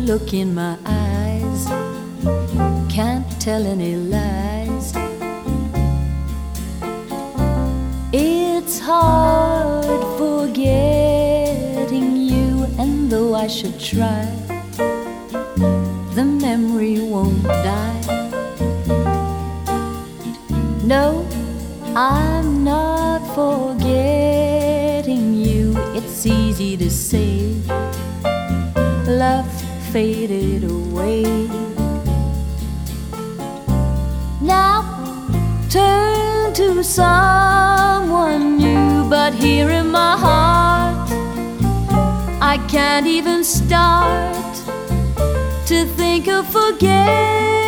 look in my eyes can't tell any lies. It's hard forgetting you, and though I should try, the memory won't die. No, I'm not forgetting you. It's easy to say love faded away. Now turn to someone new, but here in my heart I can't even start to think of forgetting.